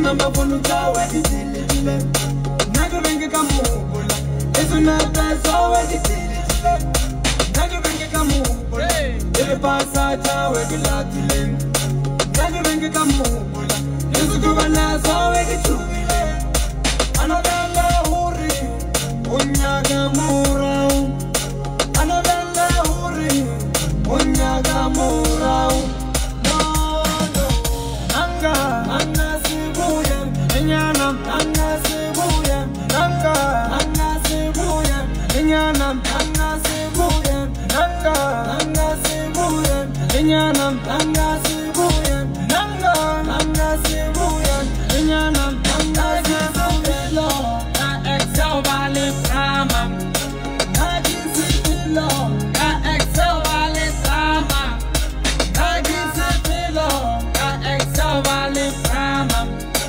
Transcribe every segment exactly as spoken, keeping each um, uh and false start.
number phone chawe ditile dile nago benge kamubula ezuna tasawe ditile dile nago benge kamubula ele pasa chawe dilatile nago benge kamubula ezukuba nasawe ditile anabella huri unyaga murau anabella huri unyaga murau Nyanam, Anna Sibuya, Nanga, Anna Sibuya, Nyanam, Anna Sibuya, Nanga, Anna Sibuya, Nyanam, Anna Sibuya, Nanga, Anna Sibuya, Nyanam, Anna Sibuya, Na Excel Valley Drama, Nagi Sipilo, Na Excel Valley Drama, Nagi Sipilo, Na Excel Valley Drama.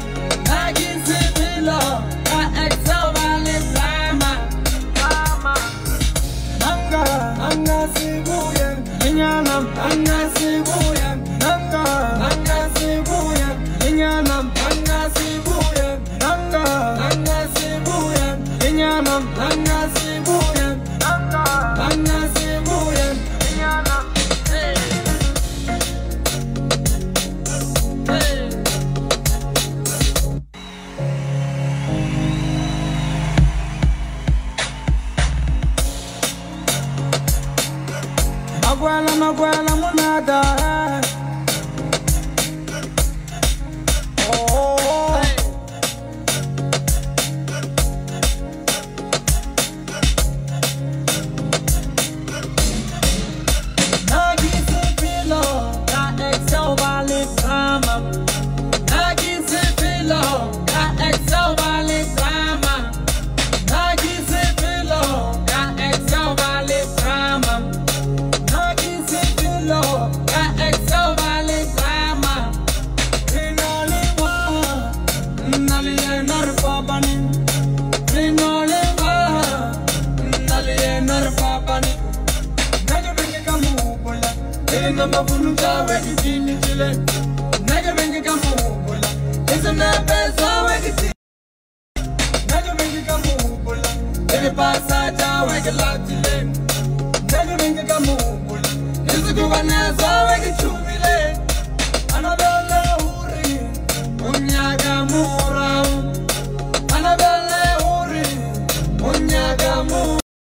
Nyanam, Anna Sibuya, Nanga, Anna Sibuya, Nyanam, Anna Sibuya, Nanga, Anna Sibuya, Nyanam, Anna Sibuya, Nanga, Anna Sibuya, Nyanam. Hey, hey. Abuela, Abuela, monada. Oh, hey. Nagi Sipilo, Na Excel Valley Drama. Nagi Sipilo, Na Excel Valley Drama. Nagi Sipilo, Na Excel Valley Drama. Number phone chawe ditile dile naga benge kamubula ezuna pesa we ditile naga benge kamubula ele pasa chawe gelatile naga benge kamubula ezukuba nasawe gichubile anabella huri unyaga murau anabella huri unyaga murau.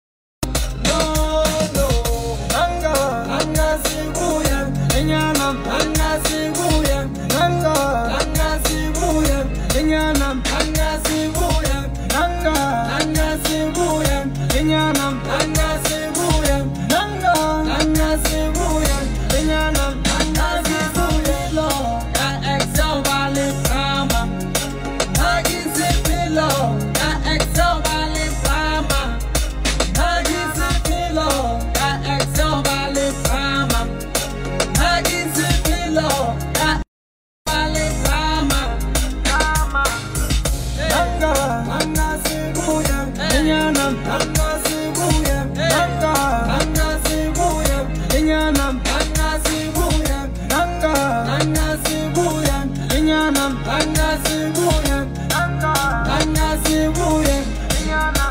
Nyanam, Anna Sibuya, Nanga, Anna Sibuya, Nyanam, Anna Sibuya, Nanga, Anna Sibuya, Nyanam, Anna Sibuya, Nanga, Anna Sibuya, Nyanam, Anna Sibuya, Na Excel Valley Drama, Nagi Sipilo, Na Excel Valley Drama, Nagi Sipilo, Na Excel Valley Drama. Nagi Sipilo, Na Valley Drama, Drama. Nanga, Anna Sibuya, Nyanam, Anna Sibuya, Nanga, Anna Sibuya, Nyanam, Anna Sibuya, Nanga, Anna Sibuya, Nyanam, Anna Sibuya, Nanga, Anna Sibuya, Nyanam.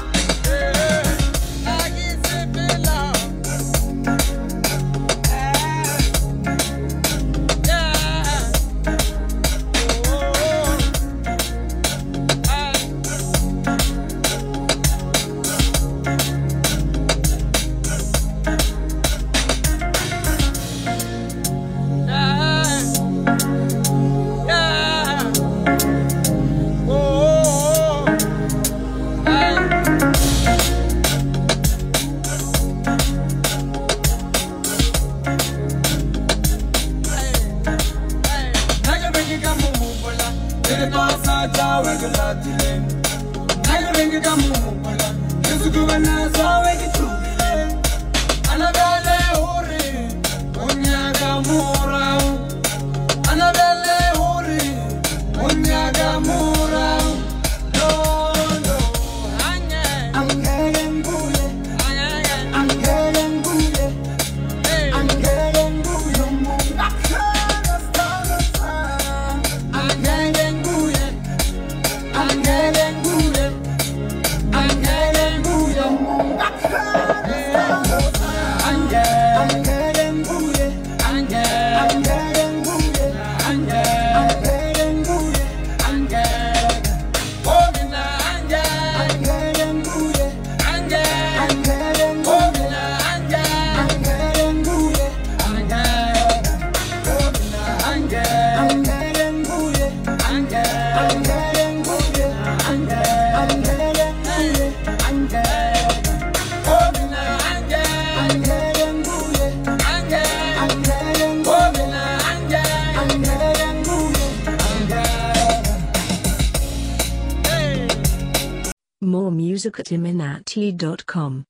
Nagi Sipilo. More music at iminati dot com.